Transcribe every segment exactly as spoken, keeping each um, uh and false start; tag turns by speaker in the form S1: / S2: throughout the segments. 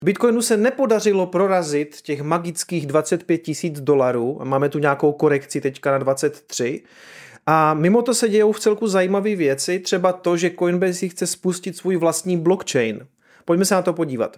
S1: Bitcoinu se nepodařilo prorazit těch magických dvacet pět tisíc dolarů, máme tu nějakou korekci teďka na dvacet tři. A mimo to se dějou v celku zajímavé věci, třeba to, že Coinbase chce spustit svůj vlastní blockchain. Pojďme se na to podívat.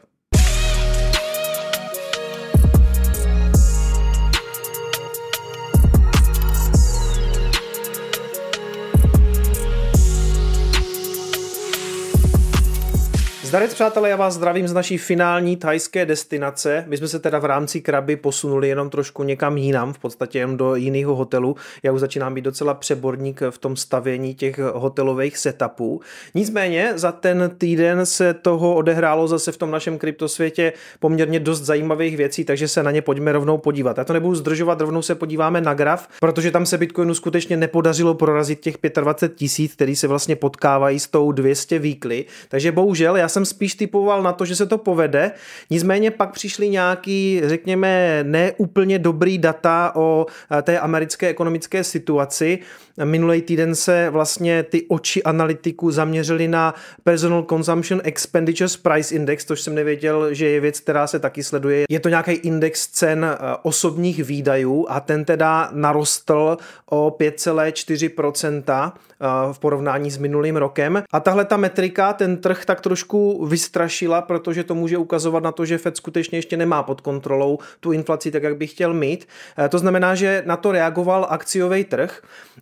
S1: Zdarec přátelé, já vás zdravím z naší finální thajské destinace. My jsme se teda v rámci Krabi posunuli jenom trošku někam jinam, v podstatě jen do jiného hotelu. Já už začínám být docela přeborník v tom stavění těch hotelových setupů. Nicméně za ten týden se toho odehrálo zase v tom našem kryptosvětě poměrně dost zajímavých věcí, takže se na ně pojďme rovnou podívat. Já to nebudu zdržovat, rovnou se podíváme na graf, protože tam se Bitcoinu skutečně nepodařilo prorazit těch dvacet pět tisíc, který se vlastně potkávají s tou dvě stě weekly. Takže bohužel já jsem spíš typoval na to, že se to povede, nicméně pak přišly nějaký, řekněme, neúplně dobrý data o té americké ekonomické situaci. Minulý týden se vlastně ty oči analytiků zaměřily na Personal Consumption Expenditures Price Index, což jsem nevěděl, že je věc, která se taky sleduje. Je to nějaký index cen osobních výdajů a ten teda narostl o pět celá čtyři procenta v porovnání s minulým rokem. A tahle ta metrika ten trh tak trošku vystrašila, protože to může ukazovat na to, že Fed skutečně ještě nemá pod kontrolou tu inflaci tak, jak by chtěl mít. To znamená, že na to reagoval akciový trh.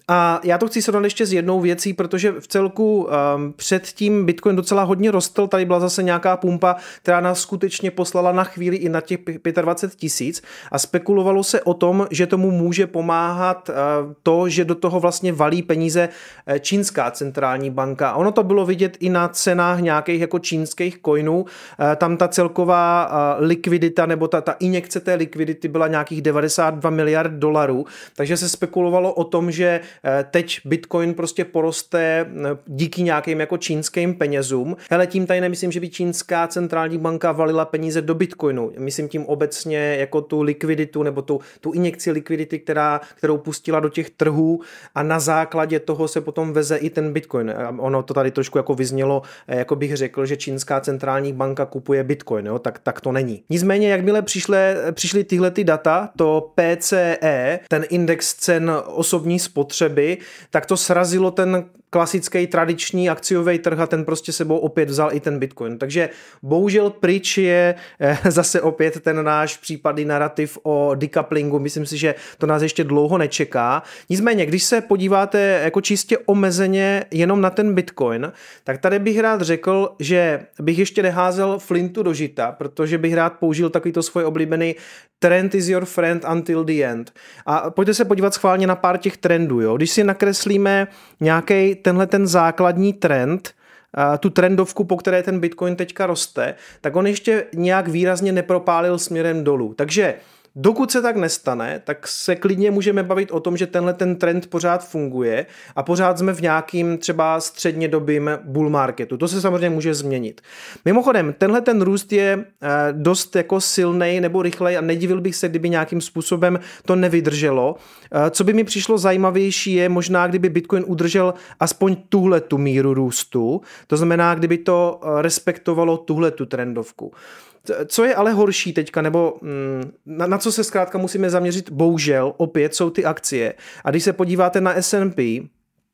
S1: A já to chci srovnat ještě s jednou věcí, protože v celku um, předtím Bitcoin docela hodně rostl, tady byla zase nějaká pumpa, která nás skutečně poslala na chvíli i na těch dvacet pět tisíc a spekulovalo se o tom, že tomu může pomáhat uh, to, že do toho vlastně valí peníze uh, čínská centrální banka. A ono to bylo vidět i na cenách nějakých jako čínských coinů. Uh, tam ta celková uh, likvidita nebo ta, ta injekce té likvidity byla nějakých devadesát dva miliard dolarů, takže se spekulovalo o tom, že teď Bitcoin prostě poroste díky nějakým jako čínským penězům. Hele, tím tady nemyslím, že by čínská centrální banka valila peníze do Bitcoinu. Myslím tím obecně jako tu likviditu nebo tu, tu injekci likvidity, která, kterou pustila do těch trhů a na základě toho se potom veze i ten Bitcoin. Ono to tady trošku jako vyznělo, jako bych řekl, že čínská centrální banka kupuje Bitcoin, jo? Tak, tak to není. Nicméně, jakmile přišly, přišly tyhle ty data, to P C E, ten index cen osobní spotřeby, tak to srazilo ten klasický tradiční akciový trh a ten prostě sebou opět vzal i ten Bitcoin. Takže bohužel pryč je zase opět ten náš případný narrativ o decouplingu. Myslím si, že to nás ještě dlouho nečeká. Nicméně, když se podíváte jako čistě omezeně jenom na ten Bitcoin, tak tady bych rád řekl, že bych ještě neházel flintu do žita, protože bych rád použil takovýto svůj oblíbený trend is your friend until the end. A pojďte se podívat schválně na pár těch trendů. Jo? Když si nakreslíme nějaký tenhle ten základní trend, tu trendovku, po které ten Bitcoin teďka roste, tak on ještě nějak výrazně nepropálil směrem dolů. Takže dokud se tak nestane, tak se klidně můžeme bavit o tom, že tenhle ten trend pořád funguje a pořád jsme v nějakým třeba střednědobým bull marketu. To se samozřejmě může změnit. Mimochodem, tenhle ten růst je dost jako silnej nebo rychlej a nedivil bych se, kdyby nějakým způsobem to nevydrželo. Co by mi přišlo zajímavější je možná, kdyby Bitcoin udržel aspoň tuhle tu míru růstu. To znamená, kdyby to respektovalo tuhle tu trendovku. Co je ale horší teďka, nebo na, na co se zkrátka musíme zaměřit, bohužel, opět jsou ty akcie. A když se podíváte na S and P,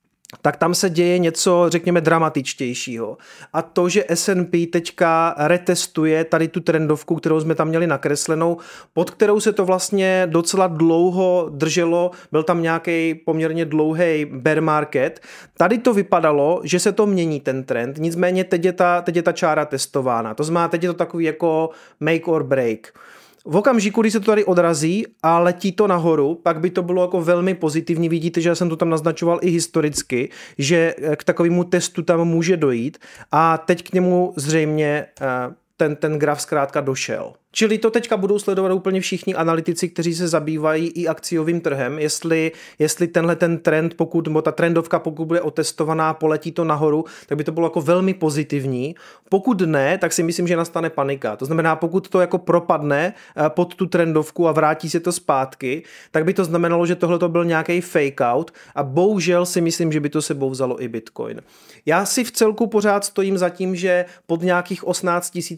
S1: tak tam se děje něco, řekněme, dramatičtějšího. A to, že S and P teďka retestuje tady tu trendovku, kterou jsme tam měli nakreslenou, pod kterou se to vlastně docela dlouho drželo, byl tam nějaký poměrně dlouhý bear market. Tady to vypadalo, že se to mění ten trend, nicméně teď je ta, teď je ta čára testována. To znamená, teď je to takový jako make or break. V okamžiku, když se to tady odrazí a letí to nahoru, pak by to bylo jako velmi pozitivní. Vidíte, že já jsem to tam naznačoval i historicky, že k takovému testu tam může dojít a teď k němu zřejmě ten, ten graf zkrátka došel. Čili to teďka budou sledovat úplně všichni analytici, kteří se zabývají i akciovým trhem, jestli, jestli tenhle ten trend, pokud, nebo ta trendovka, pokud bude otestovaná, poletí to nahoru, tak by to bylo jako velmi pozitivní. Pokud ne, tak si myslím, že nastane panika. To znamená, pokud to jako propadne pod tu trendovku a vrátí se to zpátky, tak by to znamenalo, že tohle to byl nějaký fake out a bohužel si myslím, že by to sebou vzalo i Bitcoin. Já si v celku pořád stojím za tím, že pod nějakých osmnáct tisíc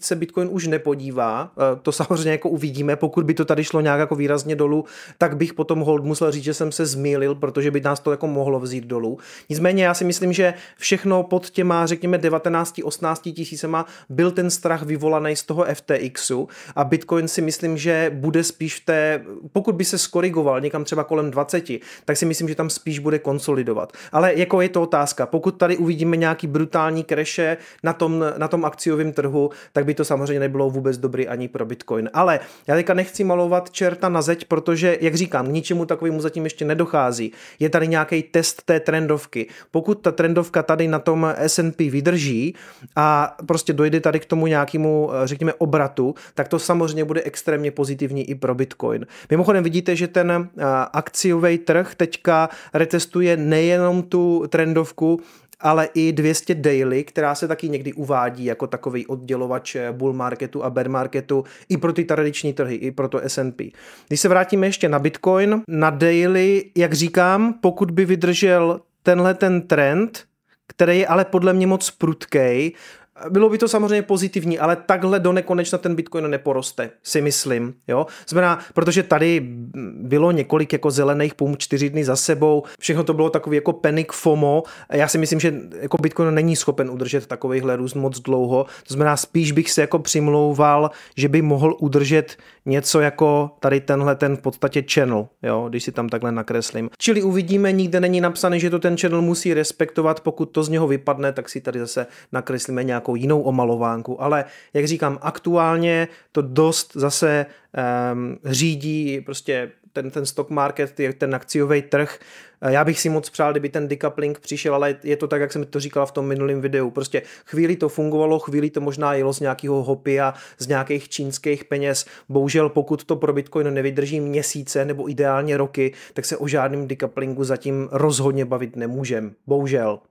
S1: se Bitcoin už nepodívá, to samozřejmě jako uvidíme, pokud by to tady šlo nějak jako výrazně dolů, tak bych potom hold musel říct, že jsem se zmýlil, protože by nás to jako mohlo vzít dolů. Nicméně já si myslím, že všechno pod těma, řekněme, devatenáct osmnáct tisícema byl ten strach vyvolaný z toho F T X u a Bitcoin si myslím, že bude spíš v té, pokud by se skorigoval někam třeba kolem dvacet, tak si myslím, že tam spíš bude konsolidovat. Ale jako je to otázka, pokud tady uvidíme nějaký brutální kreše na tom, na tom akciovém trhu, tak by to samozřejmě nebylo vůbec dobrý ani pro Bitcoin. Ale já teďka nechci malovat čerta na zeď, protože, jak říkám, k ničemu takovému zatím ještě nedochází. Je tady nějaký test té trendovky. Pokud ta trendovka tady na tom S and P vydrží a prostě dojde tady k tomu nějakému, řekněme, obratu, tak to samozřejmě bude extrémně pozitivní i pro Bitcoin. Mimochodem vidíte, že ten akciový trh teďka retestuje nejenom tu trendovku, ale i dvě stě daily, která se taky někdy uvádí jako takový oddělovač bull marketu a bear marketu i pro ty tradiční trhy, i pro to S and P. Když se vrátíme ještě na Bitcoin, na daily, jak říkám, pokud by vydržel tenhle ten trend, který je ale podle mě moc prudkej, bylo by to samozřejmě pozitivní, ale takhle do nekonečna ten Bitcoin neporoste, si myslím. Jo? Znamená, protože tady bylo několik jako zelených pum čtyři dny za sebou, všechno to bylo takový jako panic FOMO. Já si myslím, že jako Bitcoin není schopen udržet takovýhle růst moc dlouho. To znamená, spíš bych se jako přimlouval, že by mohl udržet něco jako tady tenhle ten v podstatě channel, jo? Když si tam takhle nakreslím. Čili uvidíme, nikde není napsané, že to ten channel musí respektovat, pokud to z něho vypadne, tak si tady zase nakreslíme nějakou jinou omalovánku, ale jak říkám, aktuálně to dost zase um, řídí prostě ten, ten stock market, ten akciový trh. Já bych si moc přál, kdyby ten decoupling přišel, ale je to tak, jak jsem to říkal v tom minulém videu. Prostě chvíli to fungovalo, chvíli to možná jelo z nějakého hopia, z nějakých čínských peněz. Bohužel, pokud to pro Bitcoin nevydrží měsíce nebo ideálně roky, tak se o žádném decouplingu zatím rozhodně bavit nemůžem. Bohužel.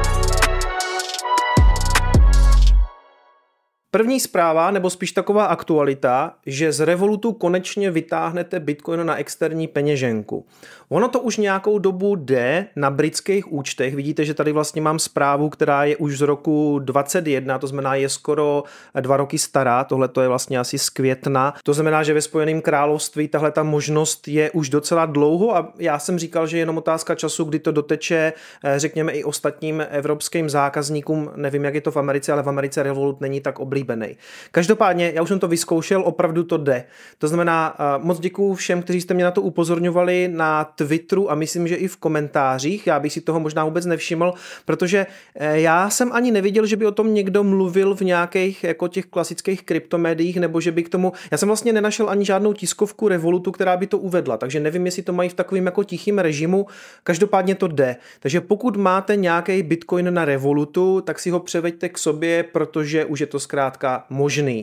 S1: První zpráva, nebo spíš taková aktualita, že z Revolutu konečně vytáhnete Bitcoin na externí peněženku. Ono to už nějakou dobu jde na britských účtech. Vidíte, že tady vlastně mám zprávu, která je už z roku dvacet jedna, to znamená je skoro dva roky stará, tohle to je vlastně asi z května. To znamená, že ve Spojeném království tahle ta možnost je už docela dlouho a já jsem říkal, že je jenom otázka času, kdy to doteče, řekněme, i ostatním evropským zákazníkům. Nevím, jak je to v Americe, ale v Americe Revolut není tak oblíbený. Každopádně, já už jsem to vyzkoušel, opravdu to jde. To znamená, moc děkuju všem, kteří jste mě na to upozorňovali na Twitteru a myslím, že i v komentářích. Já bych si toho možná vůbec nevšiml, protože já jsem ani neviděl, že by o tom někdo mluvil v nějakých jako těch klasických kryptomédiích, nebo že by k tomu, já jsem vlastně nenašel ani žádnou tiskovku Revolutu, která by to uvedla, takže nevím, jestli to mají v takovým jako tichým režimu. Každopádně to jde. Takže pokud máte nějaký Bitcoin na Revolutu, tak si ho převeďte k sobě, protože už je to zkrátka možný.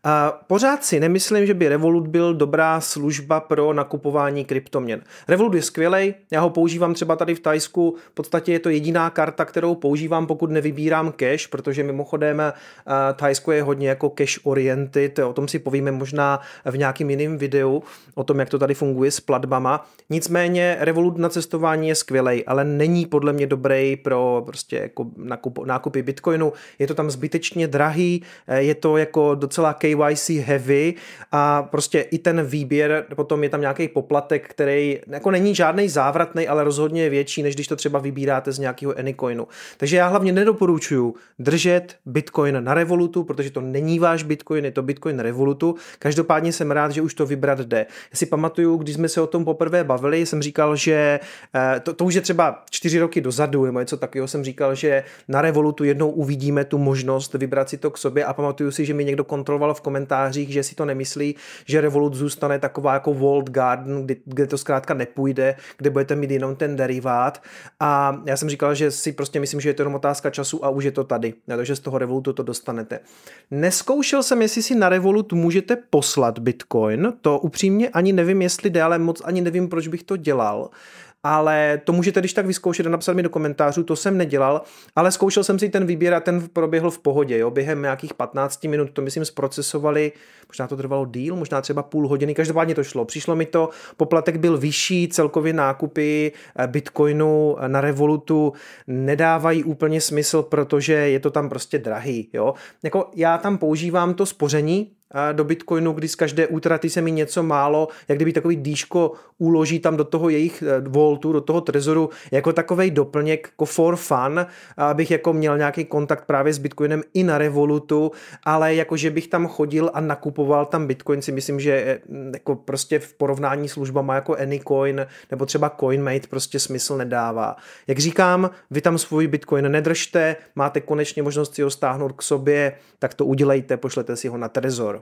S1: A pořád si nemyslím, že by Revolut byl dobrá služba pro nakupování kryptoměn. Revolut je skvělej, já ho používám třeba tady v Thajsku, v podstatě je to jediná karta, kterou používám, pokud nevybírám cash, protože mimochodem Thajsko je hodně jako cash oriented, o tom si povíme možná v nějakým jiném videu, o tom, jak to tady funguje s platbama. Nicméně Revolut na cestování je skvělej, ale není podle mě dobrý pro prostě jako nakup, nákupy Bitcoinu, je to tam zbytečně drahý, je to jako docela K Y C heavy a prostě i ten výběr, potom je tam nějaký poplatek, který jako není žádnej závratný, ale rozhodně je větší, než když to třeba vybíráte z nějakého Anycoinu. Takže já hlavně nedoporučuji držet Bitcoin na Revolutu, protože to není váš Bitcoin, je to Bitcoin Revolutu. Každopádně jsem rád, že už to vybrat jde. Já si pamatuju, když jsme se o tom poprvé bavili, jsem říkal, že to, to už je třeba čtyři roky dozadu, nebo něco takového jsem říkal, že na Revolutu jednou uvidíme tu možnost vybrat si to k sobě a pamatuju si, že mi někdo kontroloval v komentářích, že si to nemyslí, že Revolut zůstane taková jako walled garden, kde, kde to zkrátka nepůjde, kde budete mít jenom ten derivát. A já jsem říkal, že si prostě myslím, že je to jenom otázka času a už je to tady. Takže z toho Revolutu to dostanete. Neskoušel jsem, jestli si na Revolut můžete poslat Bitcoin. To upřímně ani nevím, jestli jde, ale moc ani nevím, proč bych to dělal. ale to můžete když tak vyzkoušet a napsat mi do komentářů, to jsem nedělal, ale zkoušel jsem si ten výběr a ten proběhl v pohodě, jo, během nějakých patnáct minut to myslím zprocesovali, možná to trvalo díl, možná třeba půl hodiny, každopádně to šlo, přišlo mi to, poplatek byl vyšší, celkově nákupy Bitcoinu na Revolutu nedávají úplně smysl, protože je to tam prostě drahý, jo, jako já tam používám to spoření do Bitcoinu, kdy z každé útraty se mi něco málo, jak kdyby takový dýško uloží tam do toho jejich voltu, do toho trezoru, jako takovej doplněk, jako for fun, abych jako měl nějaký kontakt právě s Bitcoinem i na Revolutu, ale jako že bych tam chodil a nakupoval tam Bitcoin, si myslím, že jako prostě v porovnání službama jako Anycoin nebo třeba CoinMate prostě smysl nedává. Jak říkám, vy tam svůj Bitcoin nedržte, máte konečně možnost si ho stáhnout k sobě, tak to udělejte, pošlete si ho na Trezor.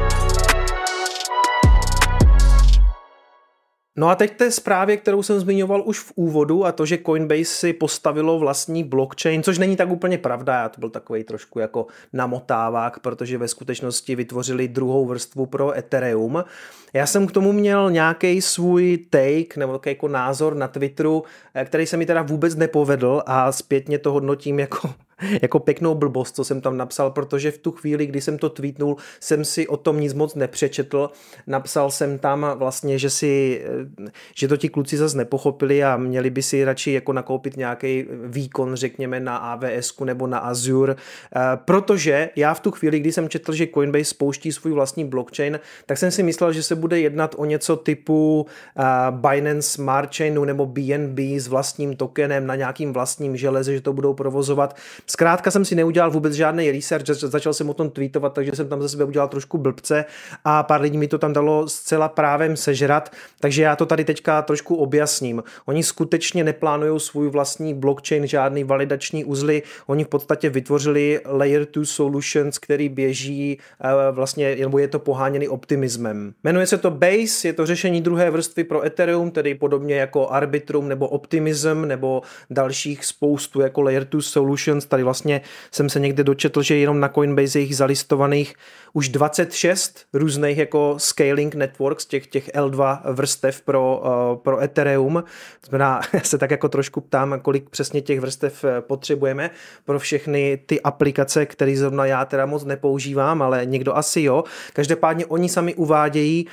S1: No a teď té zprávě, kterou jsem zmiňoval už v úvodu, a to, že Coinbase si postavilo vlastní blockchain, což není tak úplně pravda, já to byl takový trošku jako namotávák, protože ve skutečnosti vytvořili druhou vrstvu pro Ethereum. Já jsem k tomu měl nějaký svůj take nebo takový jako názor na Twitteru, který se mi teda vůbec nepovedl a zpětně to hodnotím jako jako pěknou blbost, co jsem tam napsal, protože v tu chvíli, kdy jsem to tweetnul, jsem si o tom nic moc nepřečetl. Napsal jsem tam vlastně, že si, že to ti kluci zase nepochopili a měli by si radši jako nakoupit nějaký výkon, řekněme, na A W S nebo na Azure, protože já v tu chvíli, kdy jsem četl, že Coinbase spouští svůj vlastní blockchain, tak jsem si myslel, že se bude jednat o něco typu Binance Smart Chainu nebo B N B s vlastním tokenem na nějakým vlastním železe, že to budou provozovat. Zkrátka jsem si neudělal vůbec žádný research, začal jsem o tom tweetovat, takže jsem tam za sebe udělal trošku blbce a pár lidí mi to tam dalo zcela právem sežrat, takže já to tady teďka trošku objasním. Oni skutečně neplánují svůj vlastní blockchain, žádný validační uzly, oni v podstatě vytvořili layer two solutions, který běží vlastně, nebo je to poháněný optimismem. Jmenuje se to Base, je to řešení druhé vrstvy pro Ethereum, tedy podobně jako Arbitrum nebo Optimism nebo dalších spoustu jako layer two solutions. Tady vlastně jsem se někde dočetl, že jenom na Coinbase je jich zalistovaných už dvacet šest různých jako scaling networks, těch, těch L dva vrstev pro, uh, pro Ethereum. Znamená, já se tak jako trošku ptám, kolik přesně těch vrstev potřebujeme pro všechny ty aplikace, které zrovna já teda moc nepoužívám, ale někdo asi jo. Každopádně oni sami uvádějí,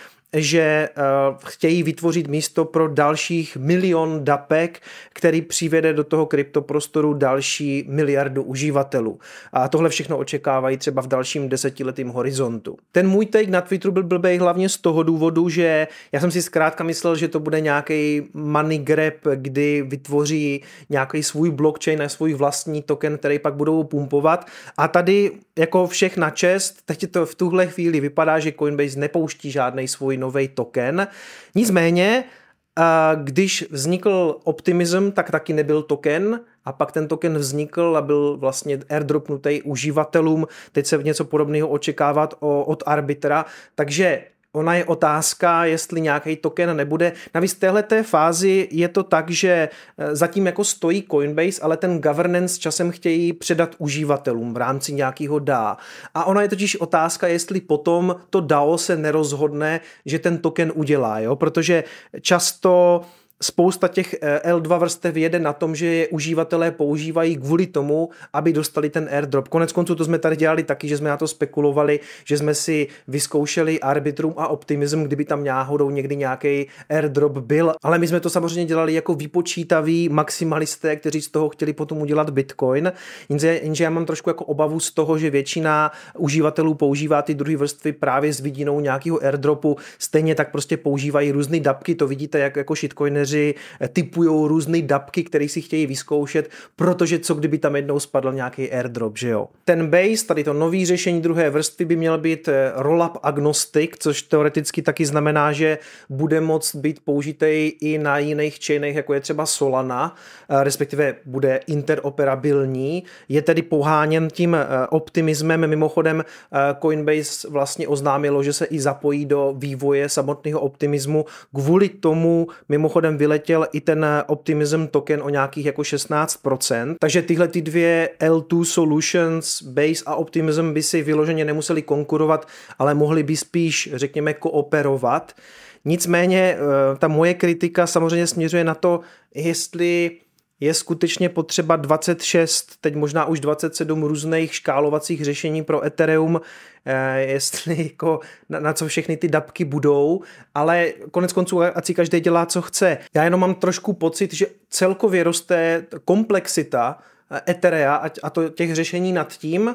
S1: že uh, chtějí vytvořit místo pro dalších milion dapek, který přivede do toho kryptoprostoru další miliardu uživatelů. A tohle všechno očekávají třeba v dalším desetiletým horizontu. Ten můj take na Twitteru byl blbej hlavně z toho důvodu, že já jsem si zkrátka myslel, že to bude nějaký money grab, kdy vytvoří nějaký svůj blockchain a svůj vlastní token, který pak budou pumpovat. A tady jako všech na čest, teď to v tuhle chvíli vypadá, že Coinbase nepouští žádný svůj nový token. Nicméně, když vznikl Optimism, tak taky nebyl token a pak ten token vznikl a byl vlastně airdropnutý uživatelům. Teď se něco podobného očekávat od Arbitra, takže ona je otázka, jestli nějaký token nebude. Navíc v téhleté fázi je to tak, že zatím jako stojí Coinbase, ale ten governance časem chtějí předat uživatelům v rámci nějakého D A O. A ona je totiž otázka, jestli potom to D A O se nerozhodne, že ten token udělá, jo? Protože často spousta těch L dva vrstev jede na tom, že je uživatelé používají kvůli tomu, aby dostali ten airdrop. Konec konců to jsme tady dělali taky, že jsme na to spekulovali, že jsme si vyzkoušeli Arbitrum a Optimism, kdyby tam náhodou někdy nějaký airdrop byl. Ale my jsme to samozřejmě dělali jako vypočítaví maximalisté, kteří z toho chtěli potom udělat Bitcoin. Jenže, jenže já mám trošku jako obavu z toho, že většina uživatelů používá ty druhé vrstvy právě s vidinou nějakého airdropu. Stejně tak prostě používají různé dapky, to vidíte jak jako shitcoineři typujou různé dapky, které si chtějí vyzkoušet, protože co kdyby tam jednou spadl nějaký airdrop, že jo. Ten Base, tady to nový řešení druhé vrstvy by měl být rollup agnostic, což teoreticky taky znamená, že bude moct být použitej i na jiných chainech, jako je třeba Solana, respektive bude interoperabilní, je tedy poháněn tím optimismem. Mimochodem Coinbase vlastně oznámilo, že se i zapojí do vývoje samotného optimismu. Kvůli tomu mimochodem vyletěl i ten Optimism token o nějakých jako šestnáct procent, takže tyhle ty dvě L dva Solutions, Base a Optimism by si vyloženě nemuseli konkurovat, ale mohli by spíš, řekněme, kooperovat. Nicméně ta moje kritika samozřejmě směřuje na to, jestli je skutečně potřeba dvacet šest, teď možná už dvacet sedm různých škálovacích řešení pro Ethereum, jestli jako na, na co všechny ty dapky budou, ale konec konců ať si každý dělá, co chce. Já jenom mám trošku pocit, že celkově roste komplexita Etherea a to těch řešení nad tím,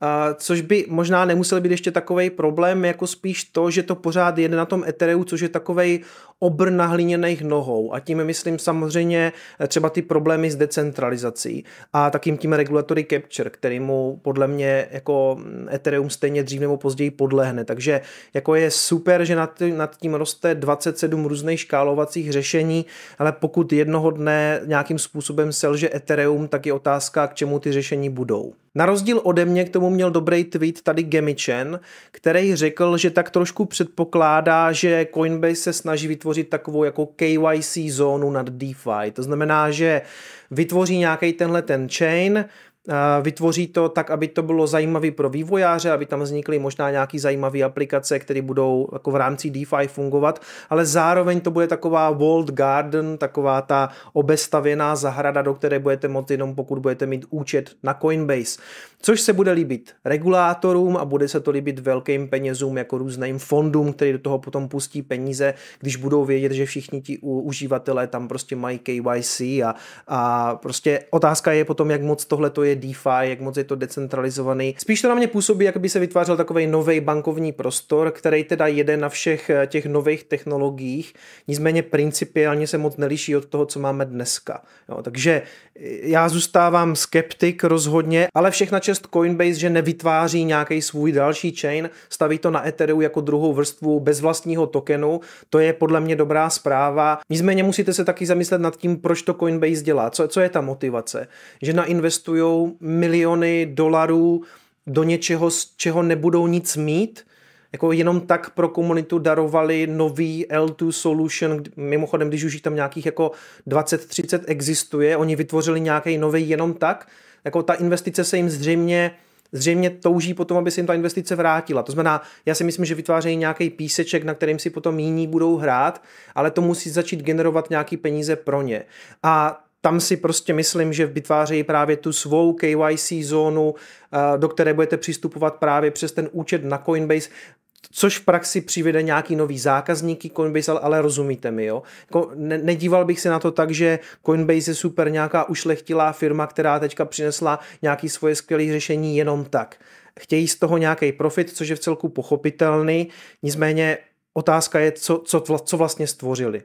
S1: což by možná nemusel být ještě takovej problém, jako spíš to, že to pořád jede na tom Ethereu, což je takovej obr na hliněných nohou. A tím myslím samozřejmě třeba ty problémy s decentralizací a takým tím regulatory capture, kterýmu podle mě jako Ethereum stejně dřív nebo později podlehne. Takže jako je super, že nad, nad tím roste dvacet sedm různých škálovacích řešení, ale pokud jednoho dne nějakým způsobem selže Ethereum, tak je otázka, k čemu ty řešení budou. Na rozdíl ode mě k tomu měl dobrý tweet tady Gemichen, který řekl, že tak trošku předpokládá, že Coinbase se snaží vytvořit takovou jako K Y C zónu nad DeFi. To znamená, že vytvoří nějaký tenhle ten chain, vytvoří to tak, aby to bylo zajímavé pro vývojáře, aby tam vznikly možná nějaké zajímavé aplikace, které budou jako v rámci DeFi fungovat, ale zároveň to bude taková walled garden, taková ta obestavěná zahrada, do které budete moct jenom pokud budete mít účet na Coinbase. Což se bude líbit regulátorům a bude se to líbit velkým penězům jako různým fondům, který do toho potom pustí peníze, když budou vědět, že všichni ti uživatelé tam prostě mají K Y C a, a prostě otázka je potom, jak moc tohle to je DeFi, jak moc je to decentralizovaný. Spíš to na mě působí, jak by se vytvářel takový nový bankovní prostor, který teda jede na všech těch nových technologiích, nicméně principiálně se moc neliší od toho, co máme dneska. Jo, takže já zůstávám skeptik rozhodně, ale všechna čest Coinbase, že nevytváří nějaký svůj další chain, staví to na Ethereu jako druhou vrstvu bez vlastního tokenu, to je podle mě dobrá zpráva. Nicméně musíte se taky zamyslet nad tím, proč to Coinbase dělá, co, co je ta motivace, že nainvestujou miliony dolarů do něčeho, z čeho nebudou nic mít, jako jenom tak pro komunitu darovali nový L dva Solution, mimochodem, když už jich tam nějakých jako dvacet třicet existuje, oni vytvořili nějaký nový jenom tak, jako ta investice se jim zřejmě zřejmě touží potom, aby se jim ta investice vrátila. To znamená, já si myslím, že vytvářejí nějaký píseček, na kterým si potom jiní budou hrát, ale to musí začít generovat nějaký peníze pro ně. A tam si prostě myslím, že vytvářejí právě tu svou K Y C zónu, do které budete přistupovat právě přes ten účet na Coinbase, což v praxi přivede nějaký nový zákazníky Coinbase, ale rozumíte mi, jo? Jako ne, nedíval bych se na to tak, že Coinbase je super nějaká ušlechtilá firma, která teďka přinesla nějaký svoje skvělé řešení jenom tak. Chtějí z toho nějaký profit, což je v celku pochopitelný, nicméně otázka je, co, co, co vlastně stvořili.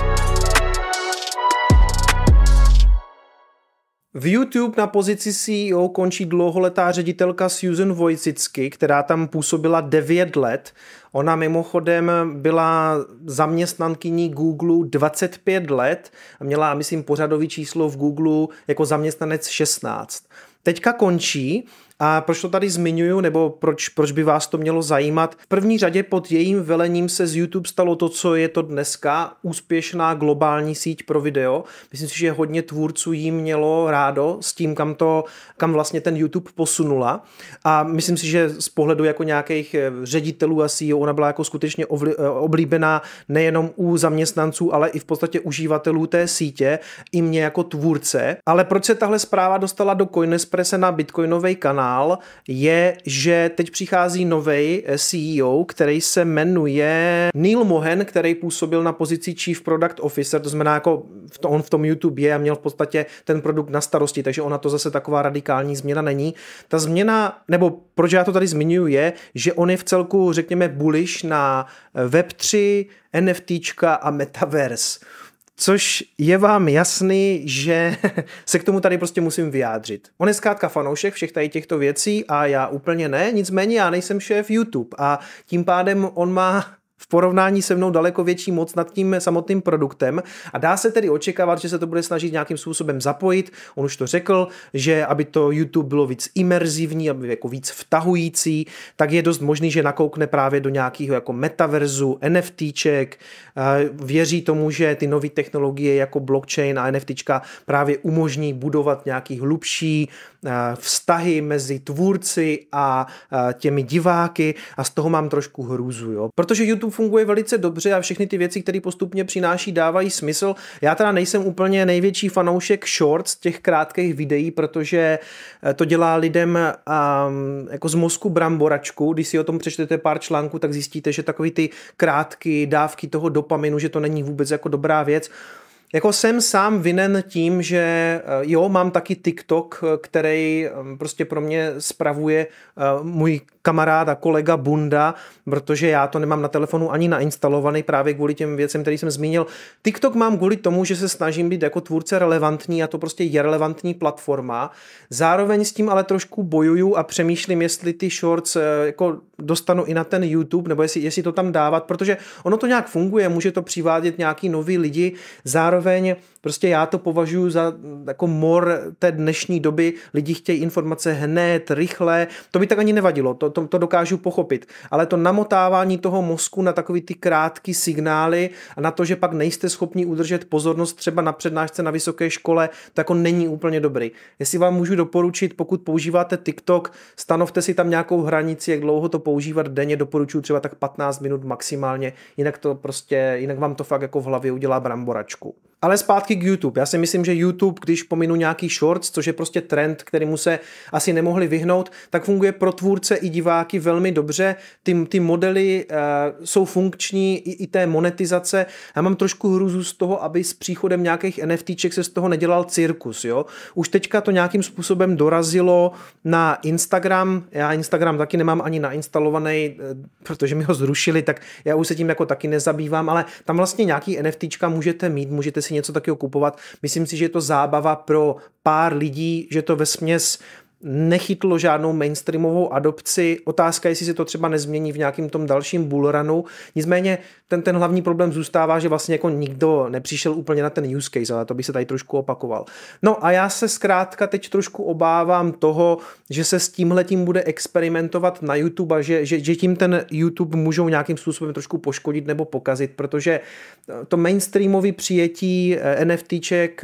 S1: V YouTube na pozici C E O končí dlouholetá ředitelka Susan Wojcicki, která tam působila devět let. Ona mimochodem byla zaměstnankyní Google dvacet pět let a měla, myslím, pořadový číslo v Google jako zaměstnanec šestnáct. Teďka končí. A proč to tady zmiňuju, nebo proč, proč by vás to mělo zajímat? V první řadě pod jejím velením se z YouTube stalo to, co je to dneska, úspěšná globální síť pro video. Myslím si, že hodně tvůrců jí mělo rádo s tím, kam, to, kam vlastně ten YouTube posunula. A myslím si, že z pohledu jako nějakých ředitelů a C E O ona byla jako skutečně oblíbená nejenom u zaměstnanců, ale i v podstatě uživatelů té sítě, i mě jako tvůrce. Ale proč se tahle zpráva dostala do Coinespresse na bitcoinový kanál, je, že teď přichází nový C E O, který se jmenuje Neil Mohan, který působil na pozici Chief Product Officer, to znamená, jako on v tom YouTube je a měl v podstatě ten produkt na starosti, takže ona to zase taková radikální změna není. Ta změna, nebo proč já to tady zmiňuji, je, že on je v celku, řekněme, bullish na web tři, NFTčka a Metaverse. Což je vám jasný, že se k tomu tady prostě musím vyjádřit. On je zkrátka fanoušek všech tady těchto věcí a já úplně ne, nicméně já nejsem šéf YouTube a tím pádem on má v porovnání se mnou daleko větší moc nad tím samotným produktem a dá se tedy očekávat, že se to bude snažit nějakým způsobem zapojit. On už to řekl, že aby to YouTube bylo víc imerzivní, aby jako víc vtahující, tak je dost možný, že nakoukne právě do nějakého jako metaverzu, NFTček, věří tomu, že ty nové technologie jako blockchain a NFTčka právě umožní budovat nějaký hlubší vztahy mezi tvůrci a těmi diváky a z toho mám trošku hrůzu, jo. Protože YouTube funguje velice dobře a všechny ty věci, které postupně přináší, dávají smysl. Já teda nejsem úplně největší fanoušek shorts, těch krátkých videí, protože to dělá lidem um, jako z mozku bramboračku. Když si o tom přečtete pár článků, tak zjistíte, že takový ty krátké dávky toho dopaminu, že to není vůbec jako dobrá věc. Jako jsem sám vinen tím, že jo, mám taky TikTok, který prostě pro mě spravuje můj kamarád a kolega Bunda, protože já to nemám na telefonu ani nainstalovaný právě kvůli těm věcem, který jsem zmínil. TikTok mám kvůli tomu, že se snažím být jako tvůrce relevantní a to prostě je relevantní platforma. Zároveň s tím ale trošku bojuju a přemýšlím, jestli ty shorts jako dostanu i na ten YouTube, nebo jestli, jestli to tam dávat, protože ono to nějak funguje, může to přivádět nějaký nový lidi, zároveň prostě já to považuji za jako mor té dnešní doby, lidi chtějí informace hned, rychle, to by tak ani nevadilo, to, to, to dokážu pochopit, ale to namotávání toho mozku na takový ty krátké signály a na to, že pak nejste schopni udržet pozornost třeba na přednášce na vysoké škole, to jako není úplně dobrý. Jestli vám můžu doporučit, pokud používáte TikTok, stanovte si tam nějakou hranici, jak dlouho to používat denně, doporučuji třeba tak patnáct minut maximálně, jinak to prostě, jinak vám to fakt jako v hlavě udělá bramboračku. Ale zpátky k YouTube. Já si myslím, že YouTube, když pominu nějaký shorts, což je prostě trend, kterému se asi nemohli vyhnout, tak funguje pro tvůrce i diváky velmi dobře. Ty, ty modely uh, jsou funkční i, i té monetizace. Já mám trošku hruzu z toho, aby s příchodem nějakých NFTček se z toho nedělal cirkus. Jo? Už teďka to nějakým způsobem dorazilo na Instagram. Já Instagram taky nemám ani nainstalovaný, protože mi ho zrušili, tak já už se tím jako taky nezabývám, ale tam vlastně nějaký NFTčka můžete mít, můžete si něco takového kupovat. Myslím si, že je to zábava pro pár lidí, že to vesměs nechytlo žádnou mainstreamovou adopci. Otázka, jestli se to třeba nezmění v nějakým tom dalším bullrunu. Nicméně ten, ten hlavní problém zůstává, že vlastně jako nikdo nepřišel úplně na ten use case, ale to by se tady trošku opakoval. No a já se zkrátka teď trošku obávám toho, že se s tímhletím bude experimentovat na YouTube a že, že, že tím ten YouTube můžou nějakým způsobem trošku poškodit nebo pokazit, protože to mainstreamové přijetí NFTček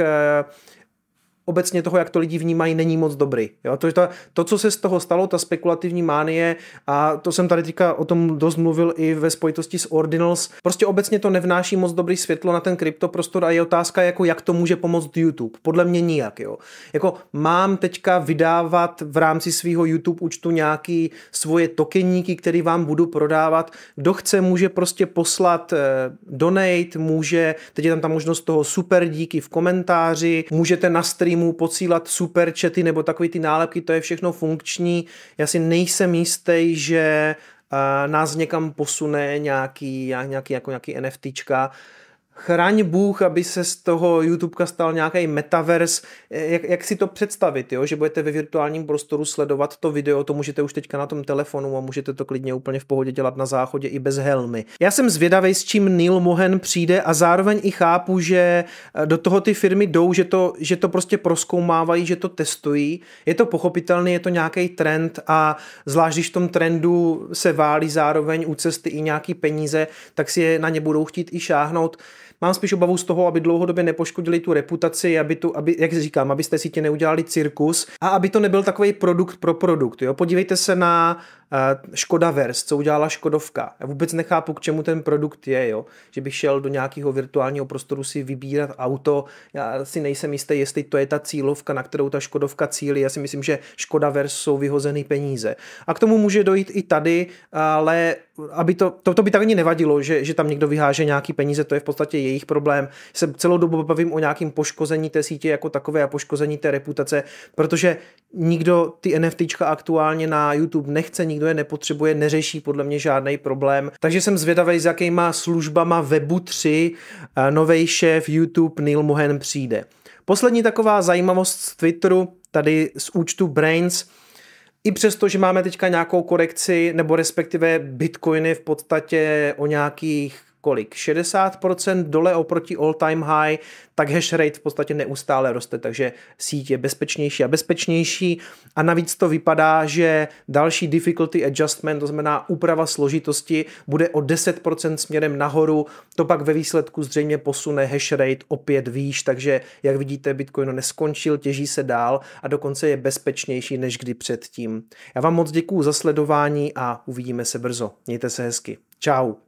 S1: obecně toho, jak to lidi vnímají, není moc dobrý. Jo? To, to, to, co se z toho stalo, ta spekulativní mánie, a to jsem tady teďka o tom dost mluvil i ve spojitosti s Ordinals, prostě obecně to nevnáší moc dobrý světlo na ten kryptoprostor a je otázka, jako jak to může pomoct YouTube. Podle mě nijak. Jo? Jako mám teďka vydávat v rámci svého YouTube účtu nějaký svoje tokeníky, který vám budu prodávat. Kdo chce, může prostě poslat eh, donate, může, teď je tam ta možnost toho super díky v komentáři, můžete na stream mu posílat super chaty nebo takový ty nálepky, to je všechno funkční. Já si nejsem jistý, že uh, nás někam posune nějaký, nějaký, jako nějaký NFTčka. Chraň Bůh, aby se z toho YouTubeka stal nějaký metaverse. Jak, jak si to představit, jo? Že budete ve virtuálním prostoru sledovat to video, to můžete už teďka na tom telefonu a můžete to klidně úplně v pohodě dělat na záchodě i bez helmy. Já jsem zvědavý, s čím Neil Mohan přijde a zároveň i chápu, že do toho ty firmy jdou, že to, že to prostě prozkoumávají, že to testují. Je to pochopitelný, je to nějaký trend a zvlášť, když v tom trendu se válí zároveň u cesty i nějaký peníze, tak si je na ně budou chtít i šáhnout. Mám spíš obavu z toho, aby dlouhodobě nepoškodili tu reputaci, aby tu, aby, jak říkám, abyste si tě neudělali cirkus a aby to nebyl takový produkt pro produkt. Jo? Podívejte se na uh, Škodaverse, co udělala Škodovka. Já vůbec nechápu, k čemu ten produkt je, jo? Že bych šel do nějakého virtuálního prostoru si vybírat auto. Já si nejsem jistý, jestli to je ta cílovka, na kterou ta Škodovka cílí. Já si myslím, že Škodaverse jsou vyhozený peníze. A k tomu může dojít i tady, ale aby to, to, to by tak ani nevadilo, že, že tam někdo vyháže nějaký peníze, to je v podstatě jejich problém. Se celou dobu bavím o nějakém poškození té sítě jako takové a poškození té reputace, protože nikdo ty NFTčka aktuálně na YouTube nechce, nikdo je nepotřebuje, neřeší podle mě žádný problém. Takže jsem zvědavý, s jakýma službama Webu tři novej šéf YouTube Neil Mohan přijde. Poslední taková zajímavost z Twitteru, tady z účtu Brains. I přesto, že máme teďka nějakou korekci, nebo respektive bitcoiny v podstatě o nějakých kolik, šedesát procent dole oproti all time high, tak hash rate v podstatě neustále roste, takže síť je bezpečnější a bezpečnější a navíc to vypadá, že další difficulty adjustment, to znamená úprava složitosti, bude o deset procent směrem nahoru, to pak ve výsledku zřejmě posune hash rate opět výš, takže jak vidíte, Bitcoin neskončil, těží se dál a dokonce je bezpečnější než kdy předtím. Já vám moc děkuju za sledování a uvidíme se brzo. Mějte se hezky. Čau.